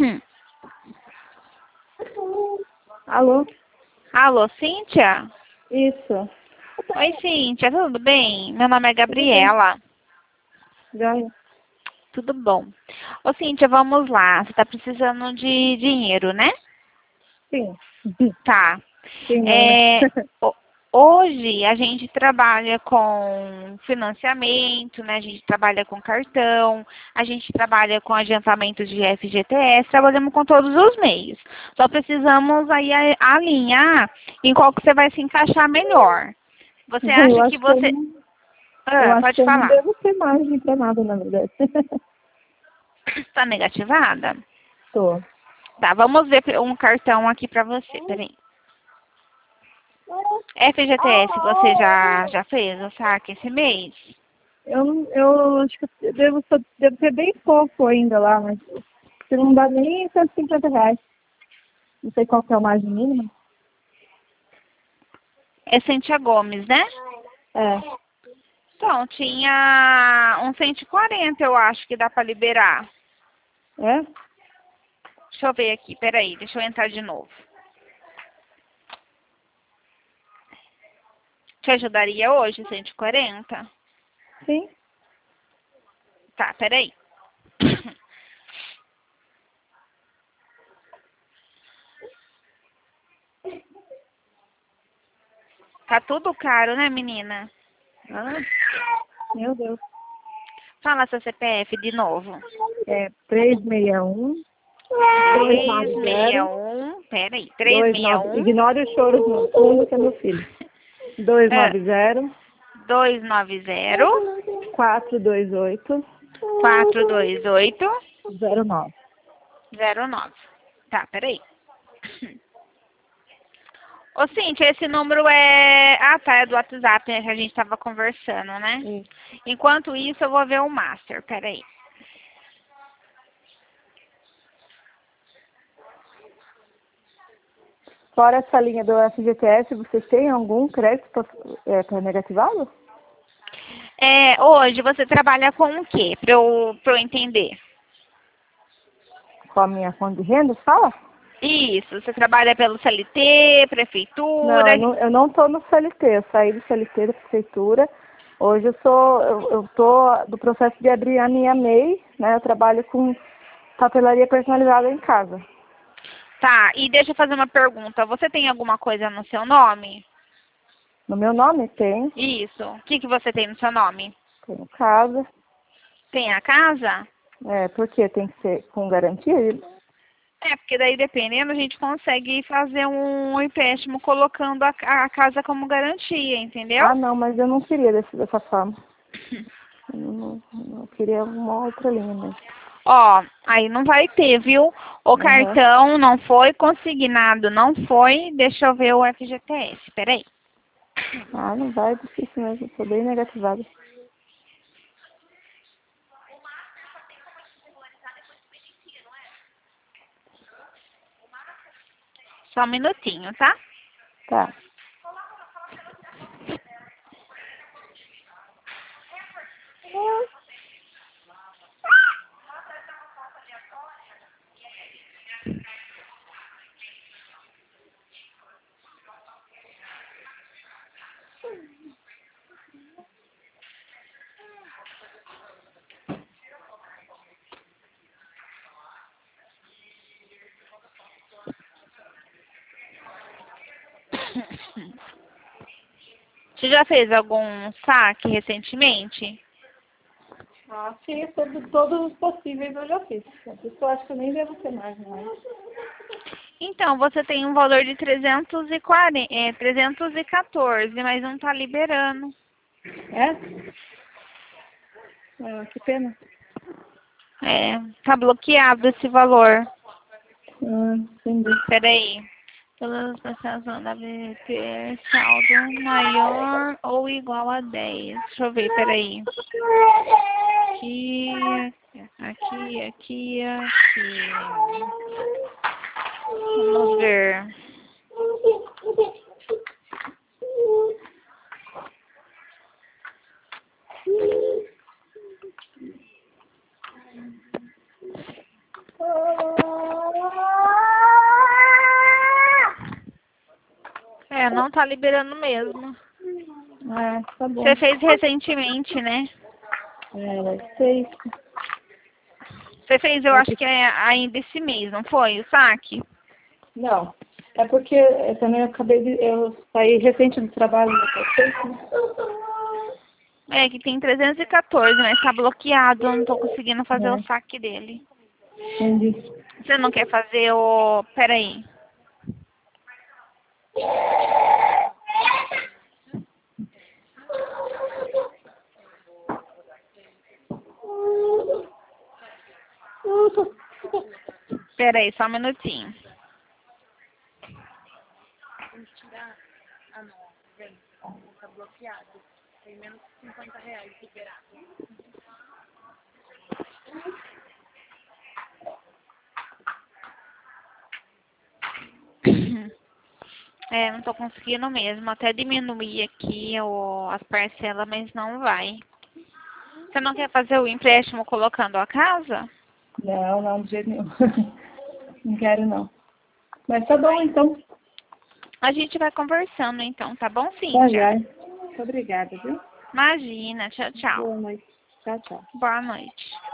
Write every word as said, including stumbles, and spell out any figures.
Alô? Alô, Cíntia? Isso. Oi, Cíntia, tudo bem? Meu nome é Tudo bem. Gabriela. Joia. Tudo bom. Ô, Cíntia, vamos lá. Você tá precisando de dinheiro, né? Sim. Tá. Sim, não, né? É, ho- hoje a gente trabalha com financiamento, né? A gente trabalha com cartão, a gente trabalha com adiantamento de F G T S, trabalhamos com todos os meios. Só precisamos aí a- alinhar em qual que você vai se encaixar melhor. Você Eu acha que acho que eu você... não, eu Ah, acho que pode eu não falar. devo ter margem pra nada, na verdade. Está negativada? Tô. Tá, vamos ver um cartão aqui pra você, peraí. F G T S, você já, já fez o saque esse mês? Eu, não- eu acho que eu devo, só- devo ter bem pouco ainda lá, mas se não dá nem cento e cinquenta reais. Não sei qual que é a margem mínima. É Cíntia Gomes, né? É. Então, tinha uns cento e quarenta, eu acho, que dá pra liberar. É? Deixa eu ver aqui, peraí, deixa eu entrar de novo. Te ajudaria hoje, cento e quarenta? Sim. Tá, peraí. Tá tudo caro, né, menina? Ah, meu Deus. Fala seu C P F de novo. É trezentos e sessenta e um, dois nove zero, trezentos e sessenta e um, peraí, dois nove. trezentos e sessenta e um, Ignore os choros no fundo, que é meu filho. dois ah, nove zero, duzentos e noventa, quatro dois oito, quatrocentos e vinte e oito, zero nove. zero nove. Tá, peraí. Ô, Cíntia, esse número é... Ah, tá, é do WhatsApp, né, que a gente tava conversando, né? Isso. Enquanto isso, eu vou ver o Master, peraí. Fora essa linha do F G T S, vocês têm algum crédito para negativado? É, hoje você trabalha com o quê? Pra eu, pra eu entender. Com a minha fonte de renda, fala? Isso, você trabalha pelo C L T, Não, prefeitura. eu não, eu não tô no C L T, eu saí do C L T da prefeitura. Hoje eu sou, eu, eu tô do processo de abrir a minha M E I, né? Eu trabalho com papelaria personalizada em casa. Tá, e deixa eu fazer uma pergunta. Você tem alguma coisa no seu nome? No meu nome tem, Isso. O que, que você tem no seu nome? tenho casa, Tem a casa? é, porque tem que ser com garantia. É, porque daí dependendo a gente consegue fazer um empréstimo colocando a, a casa como garantia, entendeu? Ah, não, mas eu não queria desse, dessa forma. Eu não, não queria uma outra linha mesmo. Ó, aí não vai ter, viu? O Aham. cartão não foi consignado, não foi. Deixa eu ver o F G T S, peraí. Ah, não vai, é difícil mesmo, sou bem negativada. Só um minutinho, tá? Tá. Você já fez algum saque recentemente? Ah, sim, sobre todos os possíveis eu já fiz. Por isso eu acho que eu nem devo ter mais, não é? Então, você tem um valor de trezentos e quarenta, é, trezentos e quatorze, mas não tá liberando. É? Ah, que pena. É, tá bloqueado esse valor. Ah, entendi. Peraí. Todas as prestações da B T saldo maior ou igual a dez. Deixa eu ver, peraí. Aqui, aqui, aqui, aqui. Vamos ver. não tá liberando mesmo. É, tá bom. Você fez recentemente, né? É, vai ser isso. Você fez, eu acho que é ainda esse mês, não foi? O saque? Não, é porque eu também acabei de... Eu saí recente do trabalho. É que tem trezentos e quatorze, mas tá bloqueado, eu não tô conseguindo fazer É, o saque dele. entendi. Você não quer fazer o... Peraí. Peraí, só um minutinho. Ah, não, vem. Tá bloqueado. Tem menos de cinquenta reais liberado. É, não tô conseguindo mesmo. Até diminuir aqui o, as parcelas, mas não vai. Você não quer fazer o empréstimo colocando a casa? Não, não, de jeito nenhum. Não quero, não. Mas tá bom, então. A gente vai conversando, então, tá bom, Tá, Cíntia? já. Muito obrigada, viu? Imagina. Tchau, tchau. Boa noite. Tchau, tchau. Boa noite.